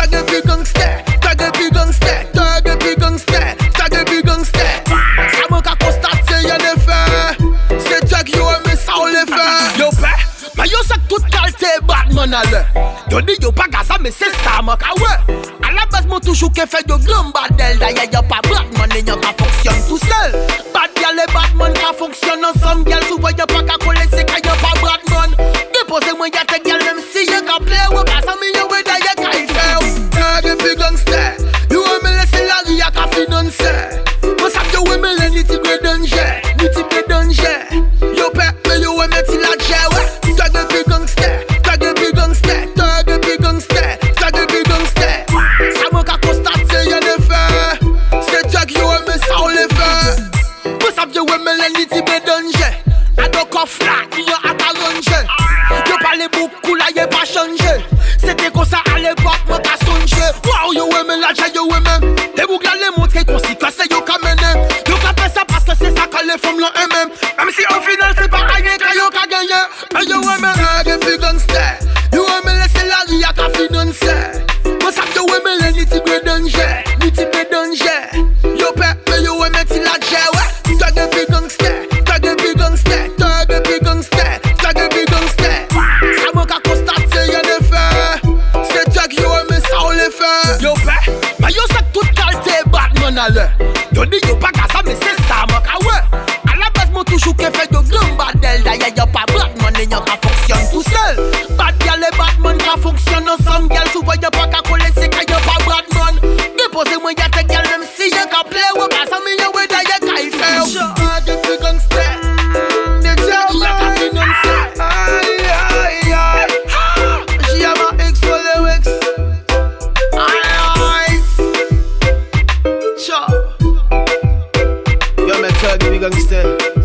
Tag depuis gangster, tag depuis gangster, tag depuis gangster, tag depuis gangster. Ça manque à constater, y'a des faits. C'est tag yo mais ça on les fait. Yo père, mais yo c'est toute qualité Batman à l'heure. Yo dit yo pas Gaza mais c'est ça manque à ouais. À la base mon toujours qu'est fait de grand badel. D'ailleurs y'a pas Batman et y'a pas fonctionne tout seul. Bad gal et Batman qui fonctionnent ensemble. Gal souvent y'a pas qu'à coller c'est qu'il y a pas Batman. Déposez-moi y'a tes gal même si y'a qu'à play. Ou pas ça mais y'a ouais d'ailleurs qu'à y faire. Tag depuis gangster. You want me laisser la rue y'a qu'à financer. Moi ça yo ouais me l'en ni type de danger. Ni type de danger. Yo père mais yo ouais me ti la jet ouais. Tag depuis gangster. Tag depuis gangster. Tag depuis gangster. Tag depuis gangster. Ça manque à constater y'a des faits. C'est tag yo ouais mais ça on les fait. Moi ça yo ouais me l'en ni type de danger. A do coffre là, y'a à t'arranger. Yo parle beaucoup là, y'a pas changé. C'était comme ça à l'époque, moi t'as songé. Wow, yo ouais mais là, yo ouais même. Les boucles les montrent qu'on s'y casse, yo qu'a mené. Yo qu'a fait ça parce que c'est ça que les femmes l'ont aimé. Même si au final c'est pas rien que yo qu'a gagné. Mais yo ouais mais tag depuis gangster. Yo ouais mais laissez la vie à qu'a financer. Moi ça yo ouais mais ni type de danger. Ni type de danger. Yo père, mais yo ouais mais ti la jet ouais. Tag depuis gangster. Tag depuis gangster. Tag depuis gangster. Tag depuis gangster. Ça manque à constater y'a des faits. C'est tag yo mais ça on les fait. Yo père, mais yo c'est toute qualité Batman à l'heure. Yo dit yo pas Gaza mais c'est ça manque à ouais. À la base mon toujours qu'est fait de grand badel. D'ailleurs y'a pas Batman et y'a pas fonctionne tout seul. Bad gal et Batman qui fonctionnent ensemble. Gal souvent y'a pas qu'à coller c'est qu'il y a pas Batman. Déposez-moi y'a tes gal même si y'a qu'à play. Ou pas ça mais y'a ouais d'ailleurs qu'à y faire. Tag depuis gangster. Des tag y'a qu'à financer. Aïe aïe aïe. J'y a ma ex for the ex. Aïe aïe. Ciao. Yo mais tag depuis gangster.